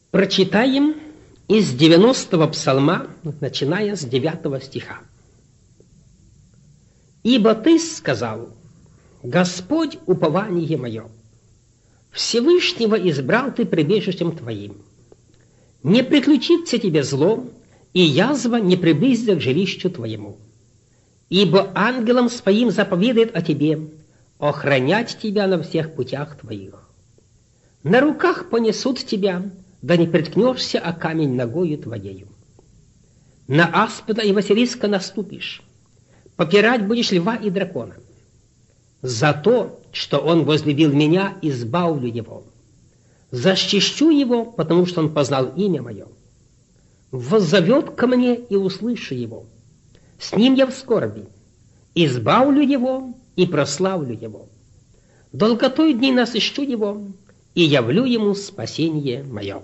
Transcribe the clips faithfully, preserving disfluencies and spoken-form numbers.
Прочитаем из девяностого псалма, начиная с девятого стиха. «Ибо ты сказал: Господь упование мое, Всевышнего избрал ты прибежищем твоим. Не приключится тебе зло, и язва не приблизится к жилищу твоему. Ибо ангелом своим заповедает о тебе охранять тебя на всех путях твоих. На руках понесут тебя, да не приткнешься о камень ногою твоею. На аспида и василиска наступишь, попирать будешь льва и дракона. За то, что он возлюбил меня, избавлю его. Защищу его, потому что он познал имя мое. Воззовет ко мне, и услышу его. С ним я в скорби. Избавлю его и прославлю его. Долготой дней насыщу его, и явлю ему спасение мое».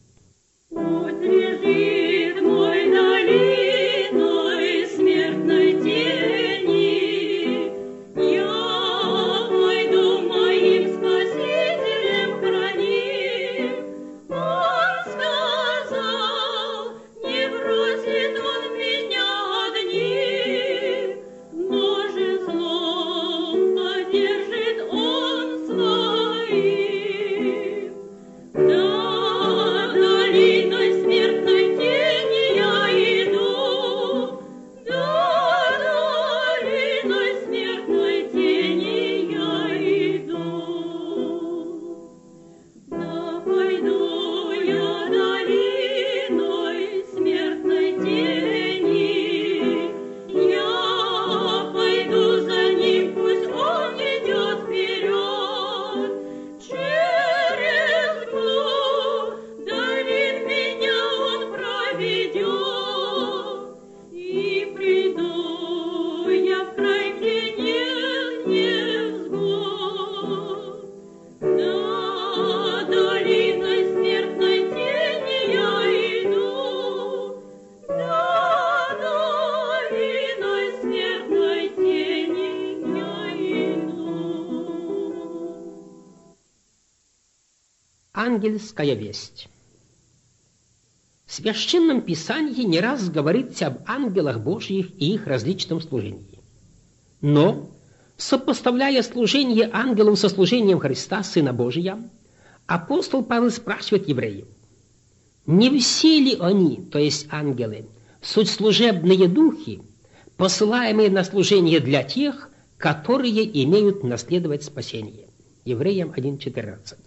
Ангельская весть. В Священном Писании не раз говорится об ангелах Божьих и их различном служении. Но, сопоставляя служение ангелов со служением Христа, Сына Божия, апостол Павел спрашивает евреев: не все ли они, то есть ангелы, суть служебные духи, посылаемые на служение для тех, которые имеют наследовать спасение? Евреям один четырнадцать.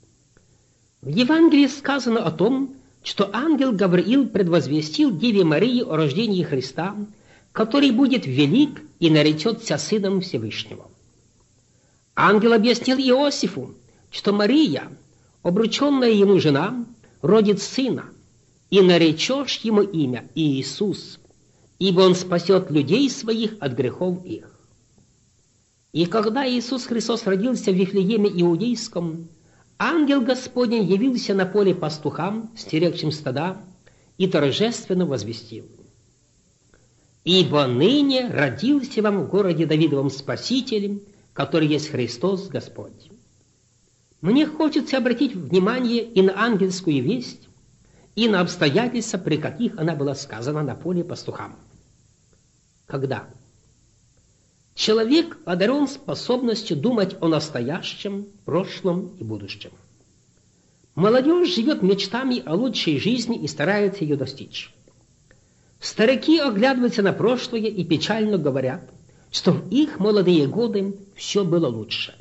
В Евангелии сказано о том, что ангел Гавриил предвозвестил Деве Марии о рождении Христа, который будет велик и наречется Сыном Всевышнего. Ангел объяснил Иосифу, что Мария, обрученная ему жена, родит сына, и наречешь ему имя Иисус, ибо он спасет людей своих от грехов их. И когда Иисус Христос родился в Вифлееме Иудейском, ангел Господень явился на поле пастухам, стерегшим стада, и торжественно возвестил: «Ибо ныне родился вам в городе Давидовом Спасителем, который есть Христос Господь». Мне хочется обратить внимание и на ангельскую весть, и на обстоятельства, при каких она была сказана на поле пастухам. Когда человек одарен способностью думать о настоящем, прошлом и будущем. Молодежь живет мечтами о лучшей жизни и старается ее достичь. Старики оглядываются на прошлое и печально говорят, что в их молодые годы все было лучше.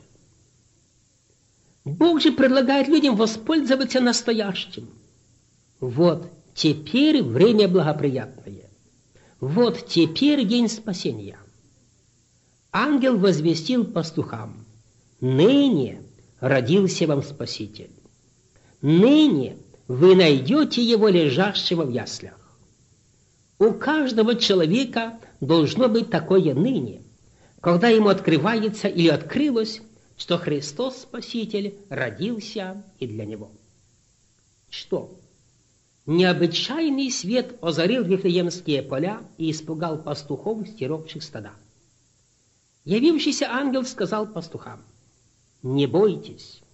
Бог же предлагает людям воспользоваться настоящим. Вот теперь время благоприятное. Вот теперь день спасения. Ангел возвестил пастухам: «Ныне родился вам Спаситель. Ныне вы найдете его лежащего в яслях». У каждого человека должно быть такое ныне, когда ему открывается или открылось, что Христос Спаситель родился и для него. Что? Необычайный свет озарил Вифлеемские поля и испугал пастухов, стерегших стада. Явившийся ангел сказал пастухам: «Не бойтесь,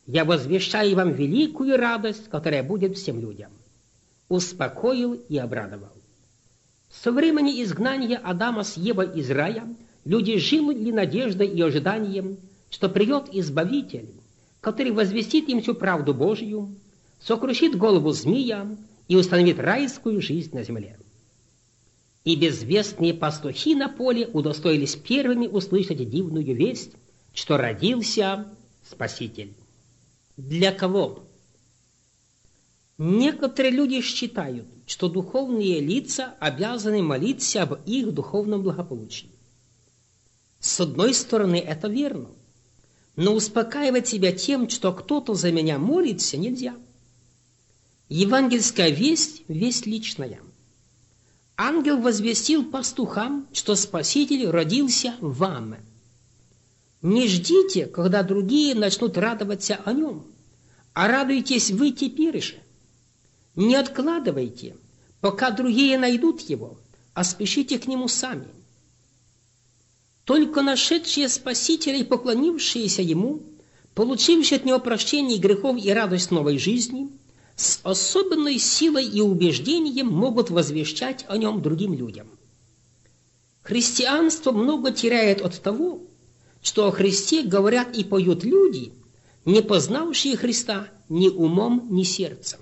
я возвещаю вам великую радость, которая будет всем людям. Успокоил и обрадовал. Со времени изгнания Адама с Евой из рая люди жили надеждой и ожиданием, что придет Избавитель, который возвестит им всю правду Божию, сокрушит голову змея и установит райскую жизнь на земле. И безвестные пастухи на поле удостоились первыми услышать дивную весть, что родился Спаситель. Для кого? Некоторые люди считают, что духовные лица обязаны молиться об их духовном благополучии. С одной стороны, это верно, но успокаивать себя тем, что кто-то за меня молится, нельзя. Евангельская весть – весть личная. Ангел возвестил пастухам, что Спаситель родился вам. Не ждите, когда другие начнут радоваться о нем, а радуйтесь вы теперь же. Не откладывайте, пока другие найдут его, а спешите к нему сами. Только нашедшие Спасителя и поклонившиеся ему, получившие от него прощение грехов и радость новой жизни, с особенной силой и убеждением могут возвещать о нем другим людям. Христианство много теряет от того, что о Христе говорят и поют люди, не познавшие Христа ни умом, ни сердцем.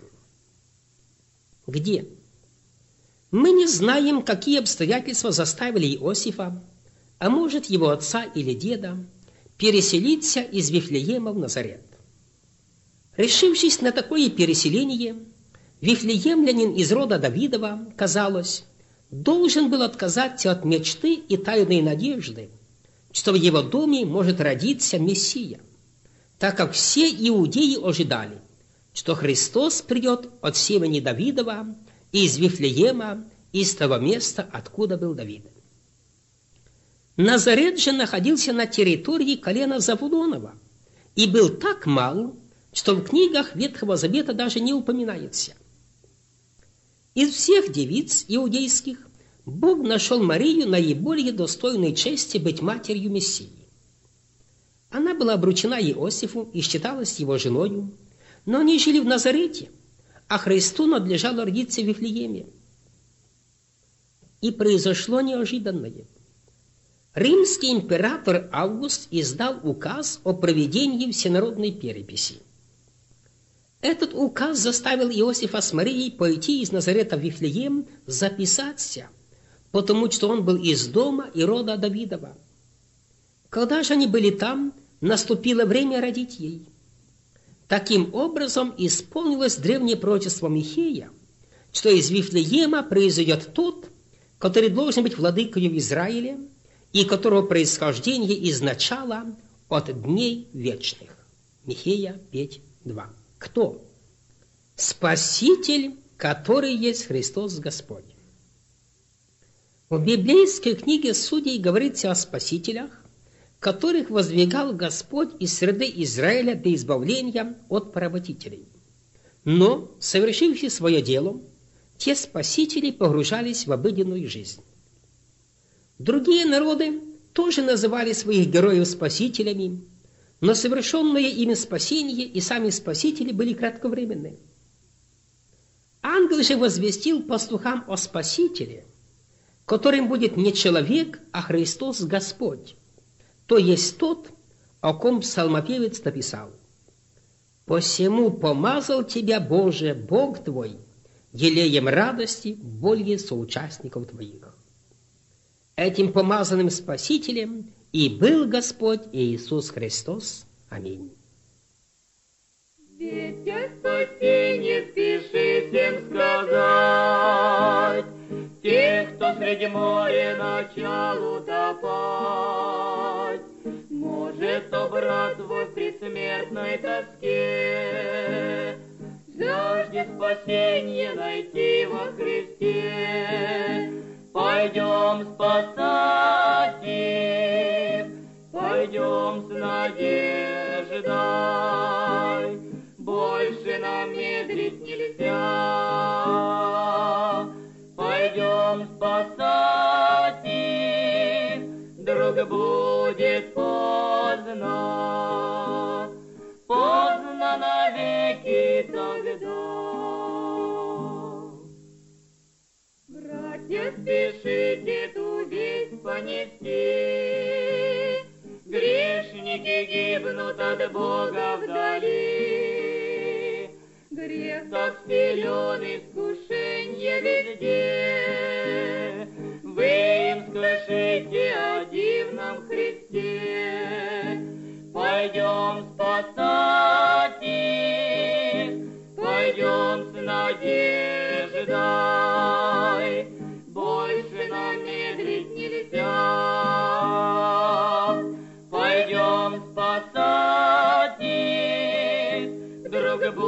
Где? Мы не знаем, какие обстоятельства заставили Иосифа, а может его отца или деда, переселиться из Вифлеема в Назарет. Решившись на такое переселение, вифлеемлянин из рода Давидова, казалось, должен был отказаться от мечты и тайной надежды, что в его доме может родиться Мессия, так как все иудеи ожидали, что Христос придет от семени Давидова из Вифлеема, из того места, откуда был Давид. Назарет же находился на территории колена Завулонова и был так мал, что в книгах Ветхого Завета даже не упоминается. Из всех девиц иудейских Бог нашел Марию наиболее достойной чести быть матерью Мессии. Она была обручена Иосифу и считалась его женою, но они жили в Назарете, а Христу надлежало родиться в Вифлееме. И произошло неожиданное. Римский император Август издал указ о проведении всенародной переписи. Этот указ заставил Иосифа с Марией пойти из Назарета в Вифлеем записаться, потому что он был из дома и рода Давидова. Когда же они были там, наступило время родить ей. Таким образом исполнилось древнее пророчество Михея, что из Вифлеема произойдет тот, который должен быть владыкою в Израиле, и которого происхождение изначало от дней вечных. Михея пять два. Кто? Спаситель, который есть Христос Господь. В библейской книге Судей говорится о спасителях, которых воздвигал Господь из среды Израиля для избавления от поработителей. Но, совершивши свое дело, те спасители погружались в обыденную жизнь. Другие народы тоже называли своих героев спасителями, но совершенное ими спасение и сами спасители были кратковременны. Ангел же возвестил пастухам о Спасителе, которым будет не человек, а Христос Господь, то есть тот, о ком псалмопевец написал: «Посему помазал тебя, Боже, Бог твой, елеем радости более соучастников твоих». Этим помазанным Спасителем и был Господь Иисус Христос. Аминь. Ведь о спасении спеши всем сказать, тех, кто среди моря начал утопать. Может, то брат твой в предсмертной тоске жаждет спасения найти во Христе. Пойдем спасать их, пойдем с надеждой, больше нам медлить нельзя. Пойдем спасать их, вдруг будет поздно, поздно. спешите ту весть понести. Грешники гибнут от Бога вдали. Грех так силен, искушенье везде. Вы им скажите о дивном Христе. Пойдем спасать их, пойдем с надеждой. Больше нам медлить нельзя. Пойдем спасать их, друг